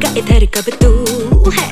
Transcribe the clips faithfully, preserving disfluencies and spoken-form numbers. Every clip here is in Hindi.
आएगा इधर कब तू है।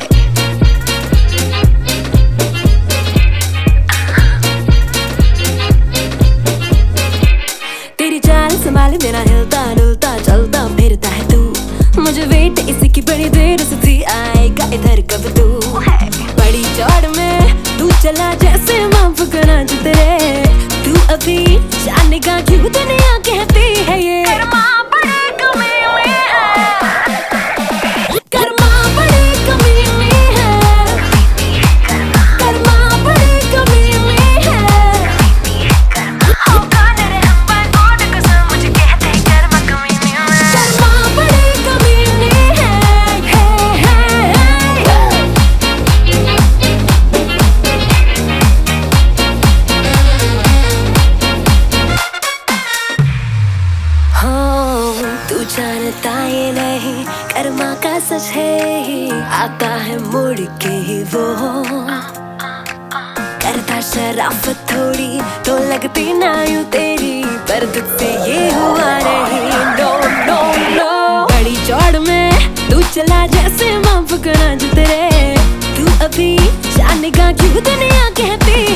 तेरी चाल संभाल मेरा हिलता डुलता चलता फिरता है तू, मुझे वेट इसी की बड़ी देर से थी, आएगा इधर कब तू है। बड़ी चौड़ में तू चला जैसे माफ करना जो तेरे, तू अभी जानेगा क्यों दुनिया कहती है ये कर्मा बड़े कमीने है, कर्मा बड़े कमीने है, कर्मा बड़े कमीने है। होगा तेरे हम पर और कसम मुझे कहते हैं कर्मा कमीने है, कर्मा बड़े कमीने है, है, है, है। तू जानता ये नहीं कर्मा का सच है ही, आता है मुड़ के ही वो, करता शराफत थोड़ी तो लगती ना यूं तेरी, पर तुझसे ये हुआ नहीं। नो नो नो बड़ी चौड़ में तू चला जैसे माफ करना जो तेरे, तू अभी जानेगा क्यों दुनिया कहती